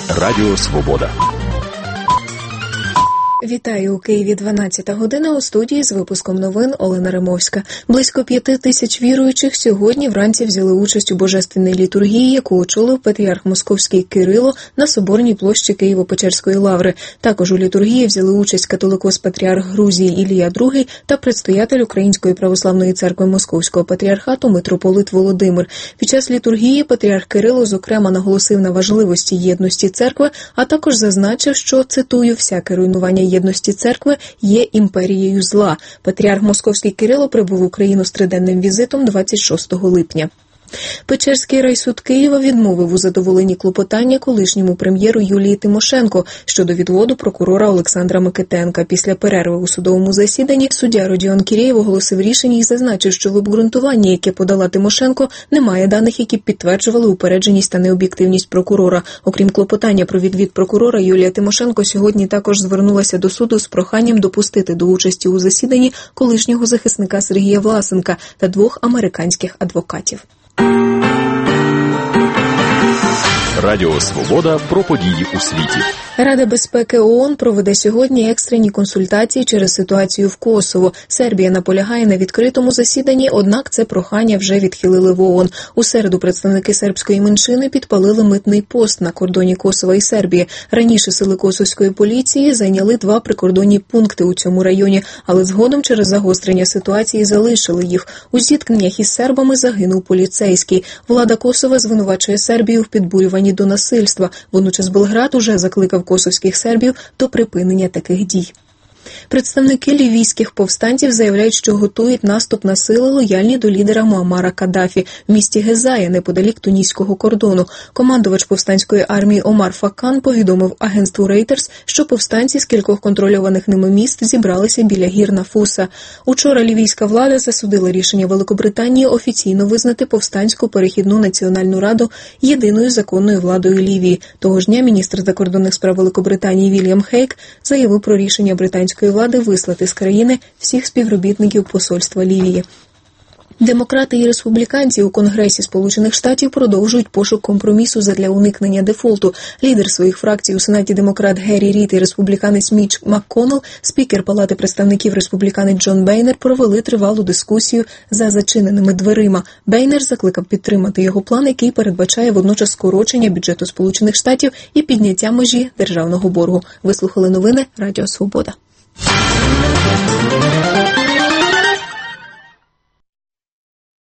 Радіо Свобода. Вітаю, у Києві 12 година, у студії з випуском новин Олена Римовська. Близько 5 тисяч віруючих сьогодні вранці взяли участь у божественній літургії, яку очолив патріарх Московський Кирило на Соборній площі Києво-Печерської лаври. Також у літургії взяли участь католикос-патріарх Грузії Ілія II та предстоятель Української православної церкви Московського патріархату митрополит Володимир. Під час літургії патріарх Кирило, зокрема, наголосив на важливості єдності церкви, а також зазначив, що, цитую, «всяке руйнування єдності церкви є імперією зла». Патріарх Московський Кирило прибув в Україну з триденним візитом 26 липня. Печерський райсуд Києва відмовив у задоволенні клопотання колишньому прем'єру Юлії Тимошенко щодо відводу прокурора Олександра Микитенка. Після перерви у судовому засіданні суддя Родіон Кірєєв оголосив рішення і зазначив, що в обґрунтуванні, яке подала Тимошенко, немає даних, які б підтверджували упередженість та необ'єктивність прокурора. Окрім клопотання про відвід прокурора, Юлія Тимошенко сьогодні також звернулася до суду з проханням допустити до участі у засіданні колишнього захисника Сергія Власенка та 2 американських адвокатів. Радіо Свобода про події у світі. Рада безпеки ООН проведе сьогодні екстрені консультації через ситуацію в Косово. Сербія наполягає на відкритому засіданні, однак це прохання вже відхилили в ООН. У середу представники сербської меншини підпалили митний пост на кордоні Косова і Сербії. Раніше сили косовської поліції зайняли 2 прикордонні пункти у цьому районі, але згодом через загострення ситуації залишили їх. У зіткненнях із сербами загинув поліцейський. Влада Косова звинувачує Сербію в підбурюванні до насильства. Водночас Белград уже закликав косовських сербів до припинення таких дій. Представники лівійських повстанців заявляють, що готують наступ на сили, лояльні до лідера Муаммара Каддафі в місті Гезая, неподалік туніського кордону. Командувач повстанської армії Омар Факан повідомив агентству Reuters, що повстанці з кількох контрольованих ними міст зібралися біля гір Нафуса. Учора лівійська влада засудила рішення Великобританії офіційно визнати повстанську перехідну національну раду єдиною законною владою Лівії. Того ж дня міністр закордонних справ Великобританії Вільям Хейк заявив про рішення британської влади вислати з країни всіх співробітників посольства Лівії. Демократи і республіканці у Конгресі Сполучених Штатів продовжують пошук компромісу задля уникнення дефолту. Лідер своїх фракцій у Сенаті демократ Геррі Рід і республіканець Міч МакКоннелл, спікер Палати представників республіканець Джон Бейнер провели тривалу дискусію за зачиненими дверима. Бейнер закликав підтримати його план, який передбачає водночас скорочення бюджету Сполучених Штатів і підняття межі державного боргу. Вислухали новини Радіо Свобода.